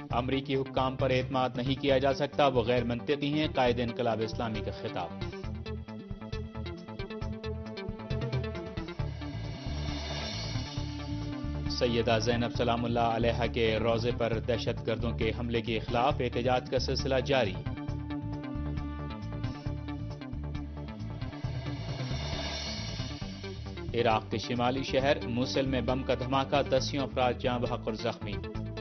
امریکی حکام پر اعتماد نہیں کیا جا سکتا، وہ غیر منطقی ہیں، قائد انقلاب اسلامی کا خطاب۔ سیدہ زینب سلام اللہ علیہا کے روضے پر دہشت گردوں کے حملے کے خلاف احتجاج کا سلسلہ جاری۔ عراق کے شمالی شہر موصل میں بم کا دھماکہ، 10 افراد جاں بحق اور زخمی۔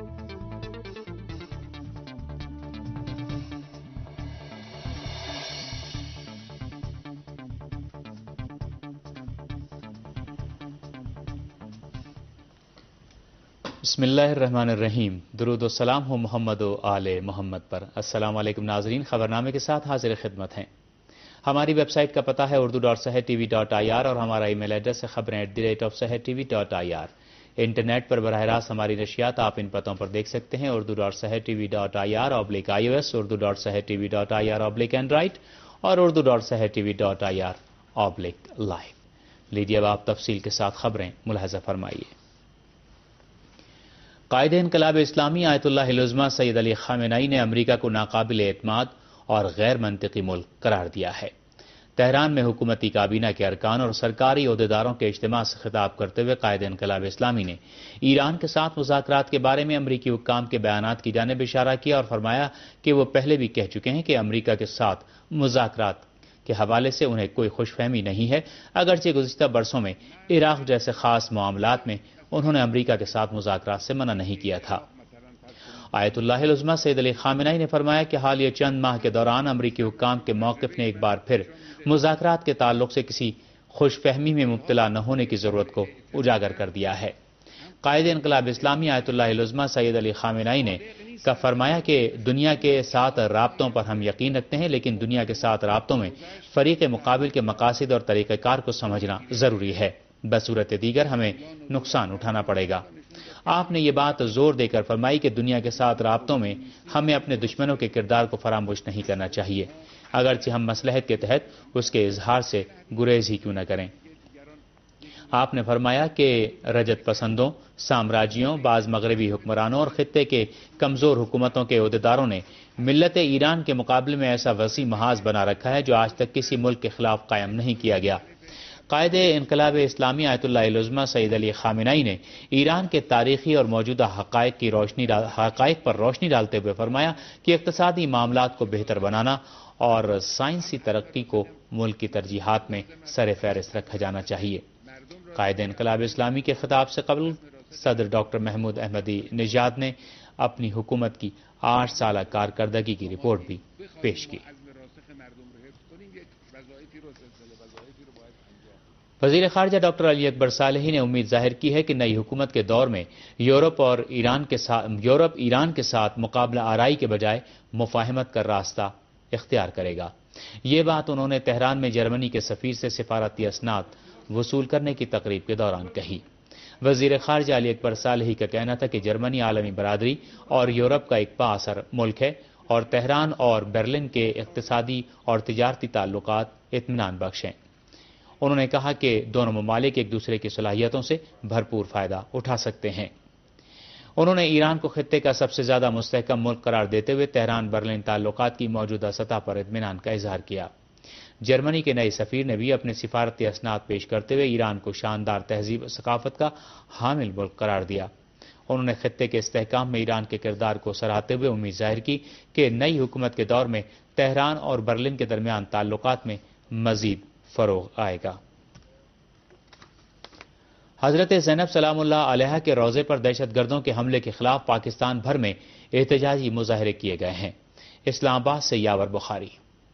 بسم اللہ الرحمن الرحیم، درود و سلام ہو محمد و آل محمد پر۔ السلام علیکم ناظرین، خبرنامے کے ساتھ حاضر خدمت ہیں۔ ہماری ویب سائٹ کا پتہ ہے urdu.sahartv.ir اور ہمارا ای میل ایڈریس ہے خبریں@sahartv.ir۔ انٹرنیٹ پر براہ راست ہماری نشریات آپ ان پتوں پر دیکھ سکتے ہیں: urdu.sahartv.ir/iOS، urdu.sahartv.ir/Android اور urdu.sahartv.ir/live۔ لیجیے اب آپ تفصیل کے ساتھ خبریں ملاحظہ فرمائیے۔ قائد انقلاب اسلامی آیت اللہ العظمہ سید علی خامنہئی نے امریکہ کو ناقابل اعتماد اور غیر منطقی ملک قرار دیا ہے۔ تہران میں حکومتی کابینہ کے ارکان اور سرکاری عہدیداروں کے اجتماع سے خطاب کرتے ہوئے قائد انقلاب اسلامی نے ایران کے ساتھ مذاکرات کے بارے میں امریکی حکام کے بیانات کی جانب اشارہ کیا اور فرمایا کہ وہ پہلے بھی کہہ چکے ہیں کہ امریکہ کے ساتھ مذاکرات کے حوالے سے انہیں کوئی خوش فہمی نہیں ہے، اگرچہ گزشتہ برسوں میں عراق جیسے خاص معاملات میں انہوں نے امریکہ کے ساتھ مذاکرات سے منع نہیں کیا تھا۔ آیت اللہ العظمہ سید علی خامنہئی نے فرمایا کہ حالیہ چند ماہ کے دوران امریکی حکام کے موقف نے ایک بار پھر مذاکرات کے تعلق سے کسی خوش فہمی میں مبتلا نہ ہونے کی ضرورت کو اجاگر کر دیا ہے۔ قائد انقلاب اسلامی آیت اللہ العظمہ سید علی خامنہئی نے فرمایا کہ دنیا کے ساتھ رابطوں پر ہم یقین رکھتے ہیں، لیکن دنیا کے ساتھ رابطوں میں فریق مقابل کے مقاصد اور طریقہ کار کو سمجھنا ضروری ہے، بصورت دیگر ہمیں نقصان اٹھانا پڑے گا۔ آپ نے یہ بات زور دے کر فرمائی کہ دنیا کے ساتھ رابطوں میں ہمیں اپنے دشمنوں کے کردار کو فراموش نہیں کرنا چاہیے، اگرچہ ہم مصلحت کے تحت اس کے اظہار سے گریز ہی کیوں نہ کریں۔ آپ نے فرمایا کہ رجت پسندوں، سامراجیوں، بعض مغربی حکمرانوں اور خطے کے کمزور حکومتوں کے عہدیداروں نے ملت ایران کے مقابلے میں ایسا وسیع محاذ بنا رکھا ہے جو آج تک کسی ملک کے خلاف قائم نہیں کیا گیا۔ قائد انقلاب اسلامی آیت اللہ العظمہ سید علی خامنہئی نے ایران کے تاریخی اور موجودہ حقائق پر روشنی ڈالتے ہوئے فرمایا کہ اقتصادی معاملات کو بہتر بنانا اور سائنسی ترقی کو ملک کی ترجیحات میں سر فہرست رکھا جانا چاہیے۔ قائد انقلاب اسلامی کے خطاب سے قبل صدر ڈاکٹر محمود احمدی نژاد نے اپنی حکومت کی 8 سالہ کارکردگی کی رپورٹ بھی پیش کی۔ وزیر خارجہ ڈاکٹر علی اکبر صالحی نے امید ظاہر کی ہے کہ نئی حکومت کے دور میں یورپ ایران کے ساتھ مقابلہ آرائی کے بجائے مفاہمت کا راستہ اختیار کرے گا۔ یہ بات انہوں نے تہران میں جرمنی کے سفیر سے سفارتی اسناد وصول کرنے کی تقریب کے دوران کہی۔ وزیر خارجہ علی اکبر صالحی کا کہنا تھا کہ جرمنی عالمی برادری اور یورپ کا ایک با اثر ملک ہے اور تہران اور برلن کے اقتصادی اور تجارتی تعلقات اطمینان بخش ہیں۔ انہوں نے کہا کہ دونوں ممالک ایک دوسرے کی صلاحیتوں سے بھرپور فائدہ اٹھا سکتے ہیں۔ انہوں نے ایران کو خطے کا سب سے زیادہ مستحکم ملک قرار دیتے ہوئے تہران برلن تعلقات کی موجودہ سطح پر اطمینان کا اظہار کیا۔ جرمنی کے نئے سفیر نے بھی اپنے سفارتی اسناد پیش کرتے ہوئے ایران کو شاندار تہذیب و ثقافت کا حامل ملک قرار دیا۔ انہوں نے خطے کے استحکام میں ایران کے کردار کو سراہتے ہوئے امید ظاہر کی کہ نئی حکومت کے دور میں تہران اور برلن کے درمیان تعلقات میں مزید فروغ آئے گا۔ حضرت زینب سلام اللہ علیہا کے روضے پر دہشت گردوں کے حملے کے خلاف پاکستان بھر میں احتجاجی مظاہرے کیے گئے ہیں۔ اسلام آباد سے یاور بخاری۔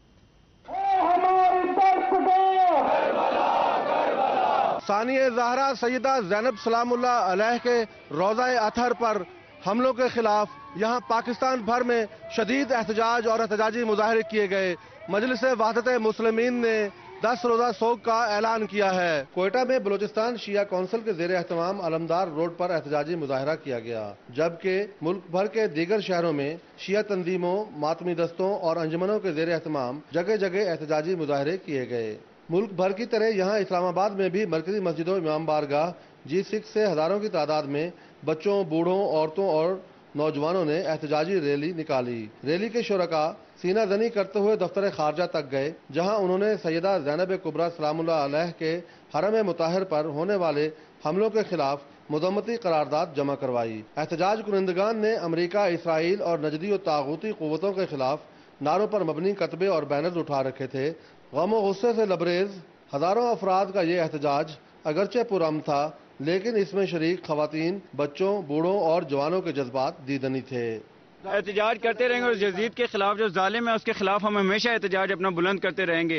ثانیہ زہرا سیدہ زینب سلام اللہ علیہ کے روضہ اطہر پر حملوں کے خلاف یہاں پاکستان بھر میں شدید احتجاج اور احتجاجی مظاہرے کیے گئے۔ مجلس وحدت مسلمین نے 10 روزہ سوگ کا اعلان کیا ہے۔ کوئٹہ میں بلوچستان شیعہ کونسل کے زیر اہتمام علمدار روڈ پر احتجاجی مظاہرہ کیا گیا، جبکہ ملک بھر کے دیگر شہروں میں شیعہ تنظیموں، ماتمی دستوں اور انجمنوں کے زیر اہتمام جگہ جگہ احتجاجی مظاہرے کیے گئے۔ ملک بھر کی طرح یہاں اسلام آباد میں بھی مرکزی مسجدوں امام بارگاہ G6 سے ہزاروں کی تعداد میں بچوں، بوڑھوں، عورتوں اور नौजवानों ने एहतजाजी रैली निकाली। रैली के शुरका सीना जनी करते हुए दफ्तर खारजा तक गए, जहां उन्होंने सैयदा ज़ैनब कुबरा सलामुल्लाह अलैह के हरम मुताहिर पर होने वाले हमलों के खिलाफ मुज़म्मती करारदाद जमा करवाई। एहतजाज कुरिंदगान ने अमरीका, इसराइल और नजदी और तागूती क़ुव्वतों के खिलाफ नारों पर मबनी कतबे और बैनर्स उठा रखे थे। गम और गुस्से से लबरेज हजारों अफराद का ये एहतजाज अगरचे पुरअमन था, लेकिन इसमें शरीक खवातीन, बच्चों, बूढ़ों और जवानों के जज्बात दीदनी थे। एहतजाज करते रहेंगे और यजीद के खिलाफ जो जालिम है उसके खिलाफ हम हमेशा एहतजाज अपना बुलंद करते रहेंगे।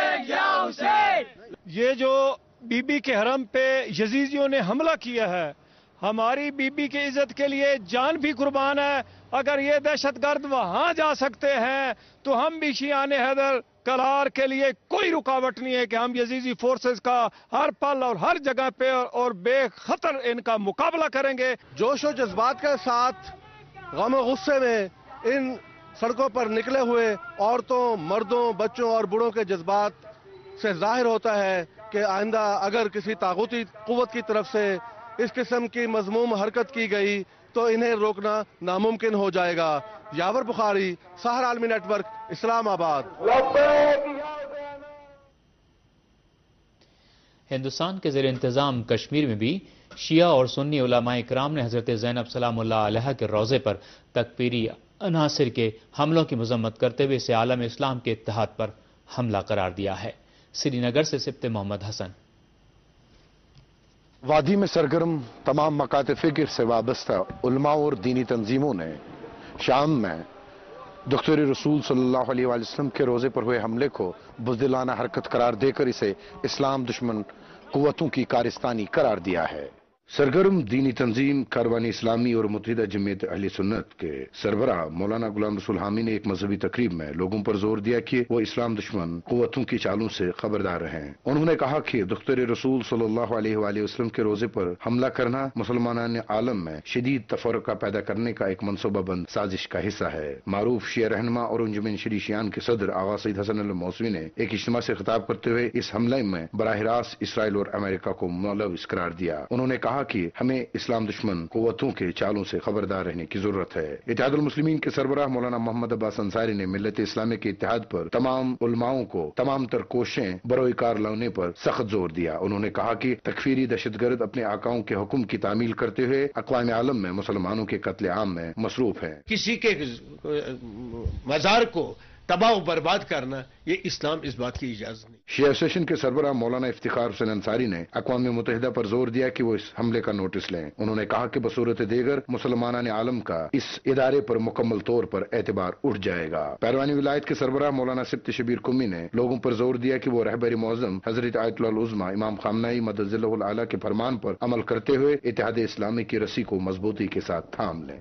ये जो बीबी के हरम पे यजीदियों ने हमला किया है, हमारी बीबी की इज्जत के लिए जान भी कुर्बान है। अगर ये दहशतगर्द वहां जा सकते हैं तो हम भी शियाने हैदर कलार के लिए कोई रुकावट नहीं है कि हम यजीदी फोर्सेस का हर पल और हर जगह पे और बेखतर इनका मुकाबला करेंगे। जोश और जज्बात के साथ गम और गुस्से में इन सड़कों पर निकले हुए औरतों, मर्दों, बच्चों और बूढ़ों के जज्बात से जाहिर होता है कि आइंदा अगर किसी तागूती कुव्वत की तरफ से इस किस्म की मजमूम हरकत की गई तो इन्हें रोकना नामुमकिन हो जाएगा। यावर बुखारी, सहर आलमी नेटवर्क, इस्लामाबाद। हिंदुस्तान के ज़ेर इंतज़ाम कश्मीर में भी शिया और सुन्नी उलमाए इकराम ने हज़रत ज़ैनब सलामुल्लाह अलैहा के रोज़े पर तकफीरी अनासिर के हमलों की मज़म्मत करते हुए इसे आलम इस्लाम के इत्तेहाद पर हमला करार दिया है। श्रीनगर से सिब्ते मोहम्मद हसन। वादी में सरगर्म तमाम मकात फ़िक्र से वाबस्ता उलमा और दीनी तंजीमों ने शाम में दुख्तर रसूल सल्लल्लाहु अलैहि वसल्लम के रोज़े पर हुए हमले को बुज़दिलाना हरकत करार देकर इसे इस्लाम दुश्मन कुव्वतों की कारिस्तानी करार दिया है। सरगर्म दीनी तंजीम कारवानी इस्लामी और मुत्तहिदा जमीयत अहले सुन्नत के सरबराह मौलाना गुलाम रसूल हामी ने एक मजहबी तकरीब में लोगों पर जोर दिया कि वो इस्लाम दुश्मन कुव्वतों की चालों से खबरदार रहें। उन्होंने कहा कि दुख्तर रसूल सल्लल्लाहु अलैहि वसल्लम के रोजे पर हमला करना मुसलमान आलम में शदीद तफरका पैदा करने का एक मनसूबाबंद साजिश का हिस्सा है। मारूफ शिया रहनुमा और अंजुमन शरी शियान के सदर आगा सईद हसन अल मौसवी ने एक इज्तिमा से खिताब करते हुए इस हमले में बराह रास्त इसराइल और अमेरिका को मुलविस करार दिया। उन्होंने कहा कि हमें इस्लाम दुश्मन कुव्वतों के चालों से खबरदार रहने की जरूरत है। इत्तेहादुल मुस्लिमीन के सरबराह मौलाना मोहम्मद अब्बास अंसारी ने मिल्लत इस्लामी के इत्तेहाद पर तमाम उलमाओं को तमाम तर कोशिशें बरोकार लाने पर सख्त जोर दिया। उन्होंने कहा कि तकफीरी दहशतगर्द अपने आकाओं के हुक्म की तामील करते हुए अक़वाम आलम में मुसलमानों के कत्ले आम में मसरूफ है। किसी के मजार को तबाह बर्बाद करना, ये इस्लाम इस बात की इजाजत नहीं। शिया एसोसिएशन के सरबराह मौलाना इफ्तिखार हुसैन अंसारी ने अक़वाम मुत्तहिदा पर जोर दिया कि वो इस हमले का नोटिस लें। उन्होंने कहा कि बसूरत देगर मुसलमान आलम का इस इदारे पर मुकम्मल तौर पर एतबार उठ जाएगा। पैरवानी विलायत के सरबराह मौलाना सिब्त शबीर कुमी ने लोगों पर जोर दिया कि वो रहबर मौज़म हजरत आयतुल्लाह उज़्मा इमाम खामनाई मदज़िल्लहुल आला के फरमान पर अमल करते हुए इत्तेहाद इस्लामी की रस्सी को मजबूती के साथ थाम लें।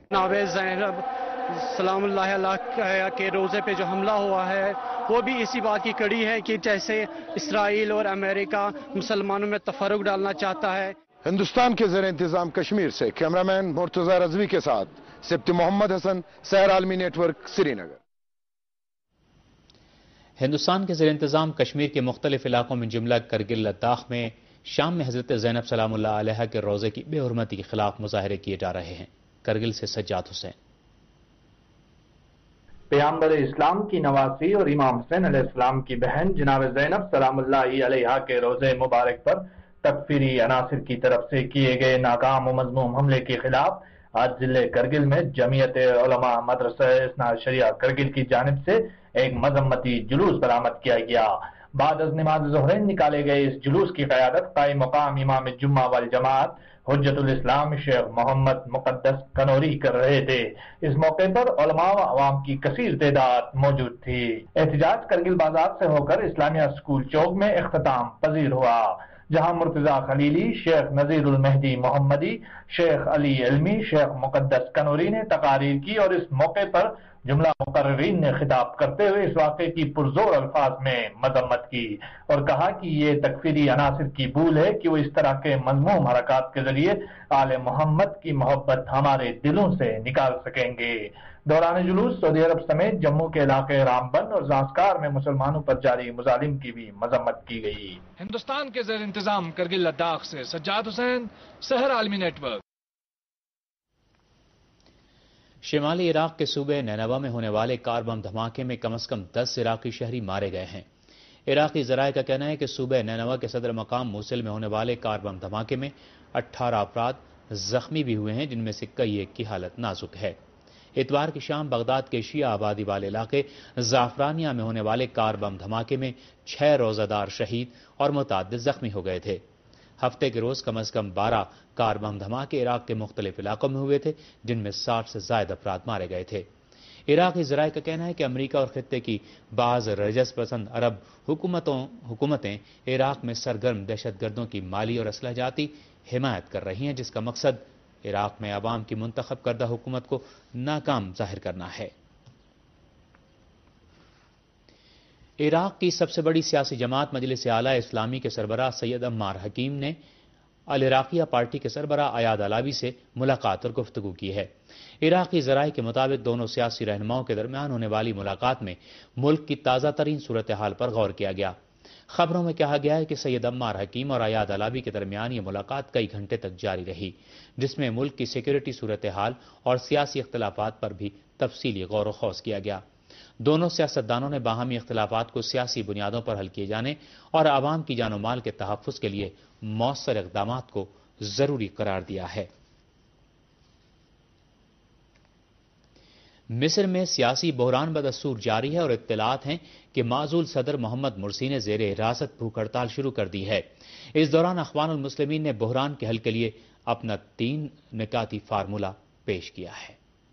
सलामुल्लाह अलैहा के रोज़े पे जो हमला हुआ है वो भी इसी बात की कड़ी है कि जैसे इसराइल और अमेरिका मुसलमानों में तफर्रुक डालना चाहता है। हिंदुस्तान के ज़ेर इंतज़ाम कश्मीर से कैमरामैन मुर्तज़ा रज़वी के साथ सिब्त मोहम्मद हसन, सहर आलमी नेटवर्क, श्रीनगर। हिंदुस्तान के ज़ेर इंतज़ाम कश्मीर के मुख्तलिफ इलाकों में जुमला करगिल लद्दाख में शाम में हज़रत ज़ैनब सलामुल्लाह अलैहा के रोज़े की बेहुरमती के खिलाफ मुजाहरे किए जा रहे हैं। करगिल से सज्जाद हुसैन। पैगंबर इस्लाम की नवासी और इमाम हुसैन अलैहिस्सलाम की बहन जनाब ज़ैनब सलामुल्लाह अलैहा के रोज़े मुबारक पर तकफीरी अनासिर की तरफ से किए गए नाकाम और मज़मूम हमले के खिलाफ आज जिले करगिल में जमीयत उलमा मदरसा इस्ना शरिया करगिल की जानिब से एक मजम्मती जुलूस बरामद किया गया। बाद अज़ नमाज ज़ुहरैन निकाले गए इस जुलूस की क़यादत कायम मकाम इमाम जुम्मा वल जमात हुज्जतुल इस्लाम शेख मोहम्मद मुक़द्दस कनौरी कर रहे थे। इस मौके पर उलमा व अवाम की कसीर तादाद मौजूद थी। एहतजाज करगिल बाजार से होकर इस्लामिया स्कूल चौक में इख्तिताम पजीर हुआ, जहां मुर्तजा खलीली, शेख नजीरुल मेहदी मोहम्मदी, शेख अली इल्मी, शेख मुक़द्दस कनौरी ने तकारीर की और इस मौके पर जुमला मुकर्रिरीन ने खिताब करते हुए इस वाक़े की पुरजोर अल्फाज में मजम्मत की और कहा कि ये तकफीरी अनासिर की भूल है कि वो इस तरह के मज़मूम हरकत के जरिए आले मोहम्मद की मोहब्बत हमारे दिलों से निकाल सकेंगे। दौरान जुलूस सऊदी अरब समेत जम्मू के इलाके रामबन और ज़ांस्कार में मुसलमानों पर जारी मुजालिम की भी मजम्मत की गई। हिंदुस्तान के ज़ेर इंतज़ाम करगिल लद्दाख से सज्जाद हुसैन, सहर आलमी नेटवर्क। شمالی عراق کے صوبے نینوا میں ہونے والے کار بم دھماکے میں کم از کم 10 عراقی شہری مارے گئے ہیں۔ عراقی ذرائع کا کہنا ہے کہ صوبے نینوا کے صدر مقام موصل میں ہونے والے کار بم دھماکے میں 18 افراد زخمی بھی ہوئے ہیں، جن میں سے کئی ایک کی حالت نازک ہے۔ اتوار کی شام بغداد کے شیعہ آبادی والے علاقے زعفرانیہ میں ہونے والے کار بم دھماکے میں 6 روزہ دار شہید اور متعدد زخمی ہو گئے تھے۔ ہفتے کے روز کم از کم 12 کار بم دھماکے عراق کے مختلف علاقوں میں ہوئے تھے، جن میں 60 سے زائد افراد مارے گئے تھے۔ عراقی ذرائع کا کہنا ہے کہ امریکہ اور خطے کی بعض رجس پسند عرب حکومتیں عراق میں سرگرم دہشت گردوں کی مالی اور اسلحہ جاتی حمایت کر رہی ہیں، جس کا مقصد عراق میں عوام کی منتخب کردہ حکومت کو ناکام ظاہر کرنا ہے۔ عراق کی سب سے بڑی سیاسی جماعت مجلس اعلیٰ اسلامی کے سربراہ سید عمار حکیم نے العراقیہ پارٹی کے سربراہ ایاد علابی سے ملاقات اور گفتگو کی ہے۔ عراقی ذرائع کے مطابق دونوں سیاسی رہنماؤں کے درمیان ہونے والی ملاقات میں ملک کی تازہ ترین صورتحال پر غور کیا گیا۔ خبروں میں کہا گیا ہے کہ سید عمار حکیم اور ایاد علابی کے درمیان یہ ملاقات کئی گھنٹے تک جاری رہی، جس میں ملک کی سیکورٹی صورتحال اور سیاسی اختلافات پر بھی تفصیلی غور و خوض کیا گیا۔ دونوں سیاستدانوں نے باہمی اختلافات کو سیاسی بنیادوں پر حل کیے جانے اور عوام کی جان و مال کے تحفظ کے لیے مؤثر اقدامات کو ضروری قرار دیا ہے۔ مصر میں سیاسی بحران بدستور جاری ہے اور اطلاعات ہیں کہ معزول صدر محمد مرسی نے زیر حراست بھوک ہڑتال شروع کر دی ہے۔ اس دوران اخوان المسلمین نے بحران کے حل کے لیے اپنا 3 نکاتی فارمولہ پیش کیا ہے۔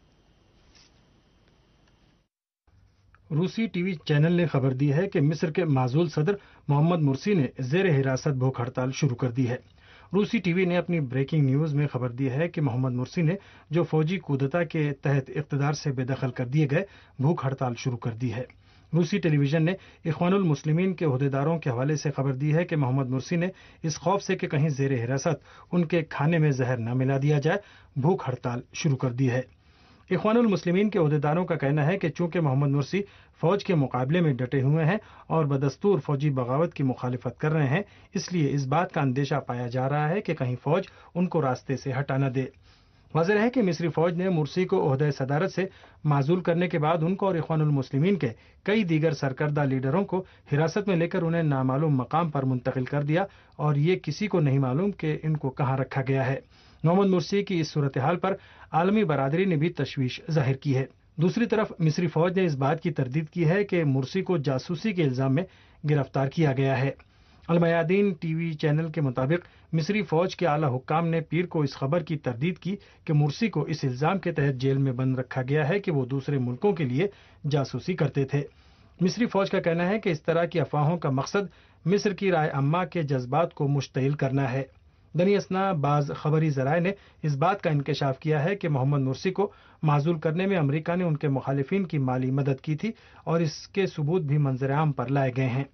روسی ٹی وی چینل نے خبر دی ہے کہ مصر کے معزول صدر محمد مرسی نے زیر حراست بھوک ہڑتال شروع کر دی ہے۔ روسی ٹی وی نے اپنی بریکنگ نیوز میں خبر دی ہے کہ محمد مرسی نے جو فوجی کودتا کے تحت اقتدار سے بے دخل کر دیے گئے بھوک ہڑتال شروع کر دی ہے۔ روسی ٹیلی ویژن نے اخوان المسلمین کے عہدیداروں کے حوالے سے خبر دی ہے کہ محمد مرسی نے اس خوف سے کہ کہیں زیر حراست ان کے کھانے میں زہر نہ ملا دیا جائے بھوک ہڑتال شروع کر دی ہے۔ اخوان المسلمین کے عہدیداروں کا کہنا ہے کہ چونکہ محمد مرسی فوج کے مقابلے میں ڈٹے ہوئے ہیں اور بدستور فوجی بغاوت کی مخالفت کر رہے ہیں، اس لیے اس بات کا اندیشہ پایا جا رہا ہے کہ کہیں فوج ان کو راستے سے ہٹا نہ دے۔ واضح ہے کہ مصری فوج نے مرسی کو عہدہ صدارت سے معزول کرنے کے بعد ان کو اور اخوان المسلمین کے کئی دیگر سرکردہ لیڈروں کو حراست میں لے کر انہیں نامعلوم مقام پر منتقل کر دیا اور یہ کسی کو نہیں معلوم کہ ان کو کہاں رکھا گیا ہے۔ محمد مرسی کی اس صورتحال پر عالمی برادری نے بھی تشویش ظاہر کی ہے۔ دوسری طرف مصری فوج نے اس بات کی تردید کی ہے کہ مرسی کو جاسوسی کے الزام میں گرفتار کیا گیا ہے۔ المیادین ٹی وی چینل کے مطابق مصری فوج کے اعلیٰ حکام نے پیر کو اس خبر کی تردید کی کہ مرسی کو اس الزام کے تحت جیل میں بند رکھا گیا ہے کہ وہ دوسرے ملکوں کے لیے جاسوسی کرتے تھے۔ مصری فوج کا کہنا ہے کہ اس طرح کی افواہوں کا مقصد مصر کی رائے عامہ کے جذبات کو مشتعل کرنا ہے۔ دنی اثنا بعض خبری ذرائع نے اس بات کا انکشاف کیا ہے کہ محمد مرسی کو معزول کرنے میں امریکہ نے ان کے مخالفین کی مالی مدد کی تھی اور اس کے ثبوت بھی منظر عام پر لائے گئے ہیں۔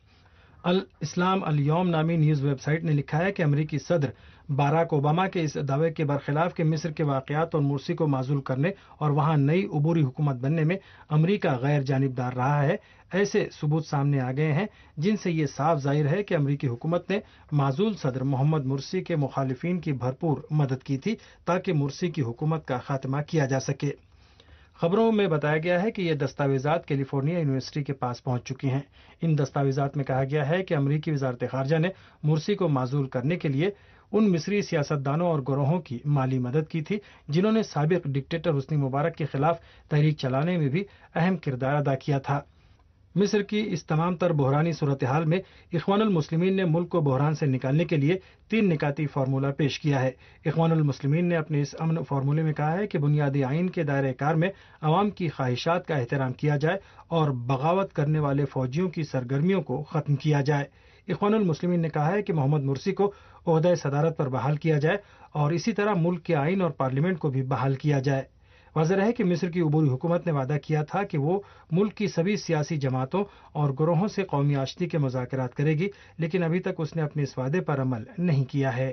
الاسلام الیوم نامی نیوز ویب سائٹ نے لکھا ہے کہ امریکی صدر باراک اوباما کے اس دعوے کے برخلاف کہ مصر کے واقعات اور مرسی کو معزول کرنے اور وہاں نئی عبوری حکومت بننے میں امریکہ غیر جانبدار رہا ہے، ایسے ثبوت سامنے آ گئے ہیں جن سے یہ صاف ظاہر ہے کہ امریکی حکومت نے معزول صدر محمد مرسی کے مخالفین کی بھرپور مدد کی تھی تاکہ مرسی کی حکومت کا خاتمہ کیا جا سکے۔ خبروں میں بتایا گیا ہے کہ یہ دستاویزات کیلیفورنیا یونیورسٹی کے پاس پہنچ چکی ہیں۔ ان دستاویزات میں کہا گیا ہے کہ امریکی وزارت خارجہ نے مرسی کو معزول کرنے کے لیے ان مصری سیاستدانوں اور گروہوں کی مالی مدد کی تھی جنہوں نے سابق ڈکٹیٹر حسنی مبارک کے خلاف تحریک چلانے میں بھی اہم کردار ادا کیا تھا۔ مصر کی اس تمام تر بحرانی صورتحال میں اخوان المسلمین نے ملک کو بحران سے نکالنے کے لیے 3 نکاتی فارمولہ پیش کیا ہے۔ اخوان المسلمین نے اپنے اس امن فارمولے میں کہا ہے کہ بنیادی آئین کے دائرہ کار میں عوام کی خواہشات کا احترام کیا جائے اور بغاوت کرنے والے فوجیوں کی سرگرمیوں کو ختم کیا جائے۔ اخوان المسلمین نے کہا ہے کہ محمد مرسی کو عہدہ صدارت پر بحال کیا جائے اور اسی طرح ملک کے آئین اور پارلیمنٹ کو بھی بحال کیا جائے۔ واضح ہے کہ مصر کی عبوری حکومت نے وعدہ کیا تھا کہ وہ ملک کی سبھی سیاسی جماعتوں اور گروہوں سے قومی آشتی کے مذاکرات کرے گی، لیکن ابھی تک اس نے اپنے اس وعدے پر عمل نہیں کیا ہے۔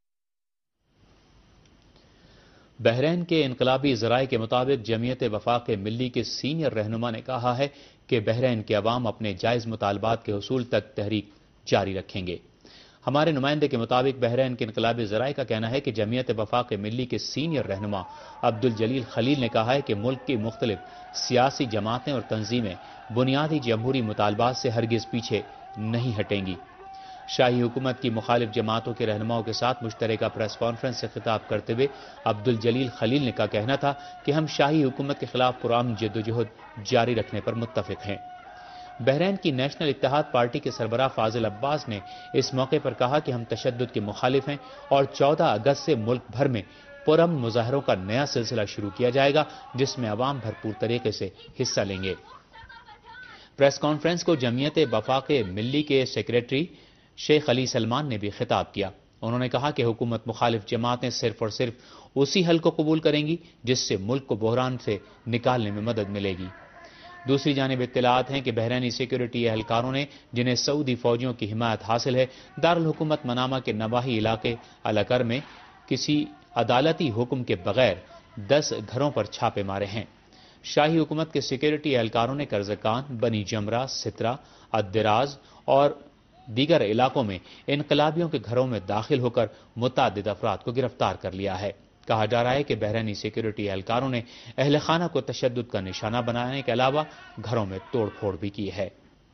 بحرین کے انقلابی ذرائع کے مطابق جمعیت وفاق ملی کے سینئر رہنما نے کہا ہے کہ بحرین کے عوام اپنے جائز مطالبات کے حصول تک تحریک جاری رکھیں گے۔ ہمارے نمائندے کے مطابق بحرین کے انقلابی ذرائع کا کہنا ہے کہ جمعیت وفاق ملی کے سینئر رہنما عبدالجلیل خلیل نے کہا ہے کہ ملک کی مختلف سیاسی جماعتیں اور تنظیمیں بنیادی جمہوری مطالبات سے ہرگز پیچھے نہیں ہٹیں گی۔ شاہی حکومت کی مخالف جماعتوں کے رہنماؤں کے ساتھ مشترکہ پریس کانفرنس سے خطاب کرتے ہوئے عبدالجلیل خلیل کا کہنا تھا کہ ہم شاہی حکومت کے خلاف پرامن جدوجہد جاری رکھنے پر متفق ہیں۔ بحرین کی نیشنل اتحاد پارٹی کے سربراہ فاضل عباس نے اس موقع پر کہا کہ ہم تشدد کے مخالف ہیں اور 14 اگست سے ملک بھر میں پرامن مظاہروں کا نیا سلسلہ شروع کیا جائے گا جس میں عوام بھرپور طریقے سے حصہ لیں گے۔ پریس کانفرنس کو جمعیت وفاق ملی کے سیکریٹری شیخ علی سلمان نے بھی خطاب کیا۔ انہوں نے کہا کہ حکومت مخالف جماعتیں صرف اور صرف اسی حل کو قبول کریں گی جس سے ملک کو بحران سے نکالنے میں مدد ملے گی۔ دوسری جانب اطلاعات ہیں کہ بحرینی سیکیورٹی اہلکاروں نے جنہیں سعودی فوجیوں کی حمایت حاصل ہے دارالحکومت منامہ کے نواحی علاقے الکر میں کسی عدالتی حکم کے بغیر 10 گھروں پر چھاپے مارے ہیں۔ شاہی حکومت کے سیکیورٹی اہلکاروں نے کرزکان، بنی جمرہ، سترہ، الدراز اور دیگر علاقوں میں انقلابیوں کے گھروں میں داخل ہو کر متعدد افراد کو گرفتار کر لیا ہے۔ کہا جا رہا ہے کہ بحرینی سیکیورٹی اہلکاروں نے اہل خانہ کو تشدد کا نشانہ بنانے کے علاوہ گھروں میں توڑ پھوڑ بھی کی ہے۔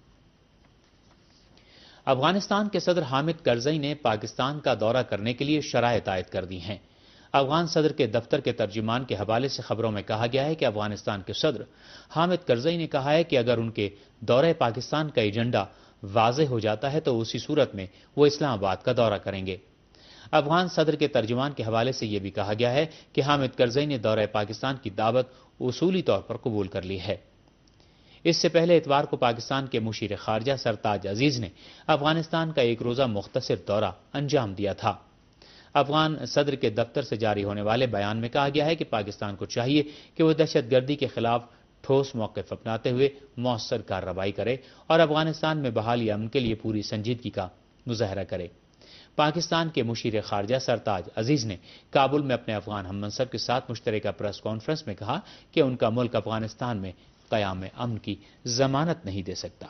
افغانستان کے صدر حامد کرزئی نے پاکستان کا دورہ کرنے کے لیے شرائط عائد کر دی ہیں۔ افغان صدر کے دفتر کے ترجمان کے حوالے سے خبروں میں کہا گیا ہے کہ افغانستان کے صدر حامد کرزئی نے کہا ہے کہ اگر ان کے دورہ پاکستان کا ایجنڈا واضح ہو جاتا ہے تو اسی صورت میں وہ اسلام آباد کا دورہ کریں گے۔ افغان صدر کے ترجمان کے حوالے سے یہ بھی کہا گیا ہے کہ حامد کرزئی نے دورہ پاکستان کی دعوت اصولی طور پر قبول کر لی ہے۔ اس سے پہلے اتوار کو پاکستان کے مشیر خارجہ سرتاج عزیز نے افغانستان کا ایک روزہ مختصر دورہ انجام دیا تھا۔ افغان صدر کے دفتر سے جاری ہونے والے بیان میں کہا گیا ہے کہ پاکستان کو چاہیے کہ وہ دہشت گردی کے خلاف ٹھوس موقف اپناتے ہوئے مؤثر کارروائی کرے اور افغانستان میں بحالی امن کے لیے پوری سنجیدگی کا مظاہرہ کرے۔ پاکستان کے مشیر خارجہ سرتاج عزیز نے کابل میں اپنے افغان ہم منصب کے ساتھ مشترکہ پریس کانفرنس میں کہا کہ ان کا ملک افغانستان میں قیام امن کی ضمانت نہیں دے سکتا۔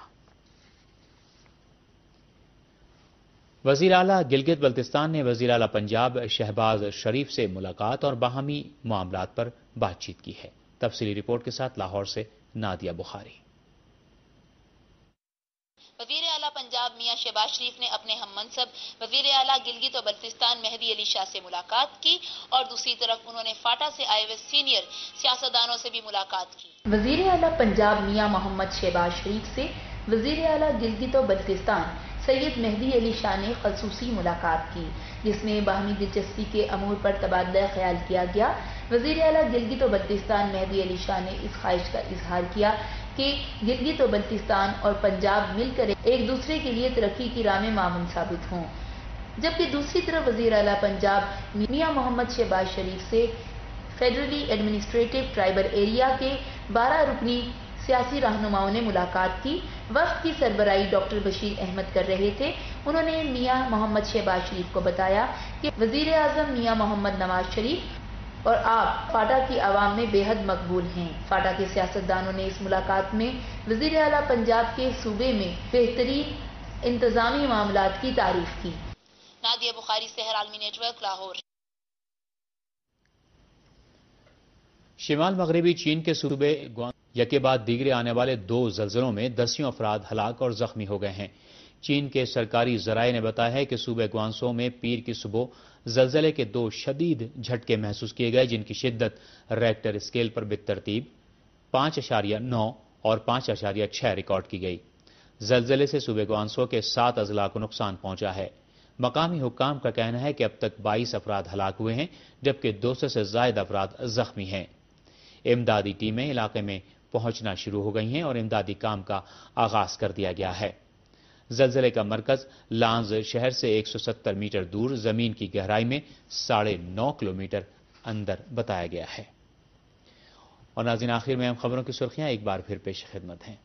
وزیر اعلیٰ گلگت بلتستان نے وزیر اعلیٰ پنجاب شہباز شریف سے ملاقات اور باہمی معاملات پر بات چیت کی ہے۔ تفصیلی رپورٹ کے ساتھ لاہور سے نادیہ بخاری۔ وزیر اعلیٰ پنجاب میاں شہباز شریف نے اپنے ہم منصب وزیر اعلیٰ گلگت و بلتستان مہدی علی شاہ سے ملاقات کی اور دوسری طرف انہوں نے فاٹا سے آئے ہوئے سینئر سیاستدانوں سے بھی ملاقات کی۔ وزیر اعلیٰ پنجاب میاں محمد شہباز شریف سے وزیر اعلیٰ گلگت و بلتستان سید مہدی علی شاہ نے خصوصی ملاقات کی جس میں باہمی دلچسپی کے امور پر تبادلہ خیال کیا گیا۔ وزیر اعلیٰ گلگت و بلتستان مہدی علی شاہ نے اس خواہش کا اظہار کیا کہ گلگت و بلتستان اور پنجاب مل کر ایک دوسرے کے لیے ترقی کی راہ میں معاون ثابت ہوں، جبکہ دوسری طرف وزیر اعلیٰ پنجاب میاں محمد شہباز شریف سے فیڈرلی ایڈمنسٹریٹو ٹرائبل ایریا کے 12 رکنی سیاسی رہنماؤں نے ملاقات کی۔ وفد کی سربراہی ڈاکٹر بشیر احمد کر رہے تھے۔ انہوں نے میاں محمد شہباز شریف کو بتایا کہ وزیر اعظم میاں محمد نواز شریف اور آپ فاٹا کی عوام میں بے حد مقبول ہیں۔ فاٹا کے سیاستدانوں نے اس ملاقات میں وزیر اعلیٰ پنجاب کے صوبے میں بہترین انتظامی معاملات کی تعریف کی۔ نادیہ بخاری، سحر عالمی نیٹ ورک، لاہور۔ شمال مغربی چین کے صوبے یکے بعد دیگرے آنے والے 2 زلزلوں میں 10 افراد ہلاک اور زخمی ہو گئے ہیں۔ چین کے سرکاری ذرائع نے بتایا ہے کہ صوبے گوانسو میں پیر کی صبح زلزلے کے 2 شدید جھٹکے محسوس کیے گئے جن کی شدت ریکٹر اسکیل پر بالترتیب 5.9 اور 5.6 ریکارڈ کی گئی۔ زلزلے سے صوبے گوانسو کے 7 اضلاع کو نقصان پہنچا ہے۔ مقامی حکام کا کہنا ہے کہ اب تک 22 افراد ہلاک ہوئے ہیں جبکہ 200 سے زائد افراد زخمی ہیں۔ امدادی ٹیمیں علاقے میں پہنچنا شروع ہو گئی ہیں اور امدادی کام کا آغاز کر دیا گیا ہے۔ زلزلے کا مرکز لانز شہر سے 170 میٹر دور زمین کی گہرائی میں 9.5 کلومیٹر اندر بتایا گیا ہے۔ اور ناظرین، آخر میں ہم خبروں کی سرخیاں ایک بار پھر پیش خدمت ہیں۔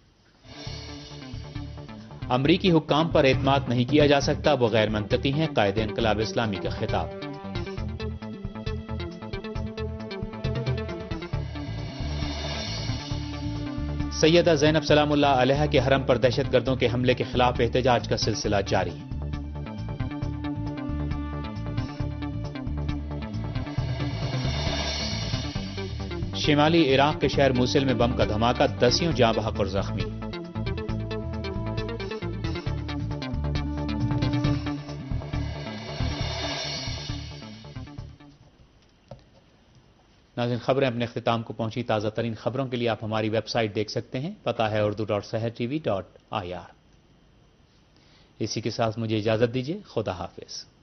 امریکی حکام پر اعتماد نہیں کیا جا سکتا، وہ غیر منطقی ہیں، قائد انقلاب اسلامی کا خطاب۔ سیدہ زینب سلام اللہ علیہا کے حرم پر دہشت گردوں کے حملے کے خلاف احتجاج کا سلسلہ جاری۔ شمالی عراق کے شہر موصل میں بم کا دھماکہ، 10 جاں بحق اور زخمی۔ ناظرین، خبریں اپنے اختتام کو پہنچی۔ تازہ ترین خبروں کے لیے آپ ہماری ویب سائٹ دیکھ سکتے ہیں، پتہ ہے urdu.sehertv.ir۔ اسی کے ساتھ مجھے اجازت دیجیے، خدا حافظ۔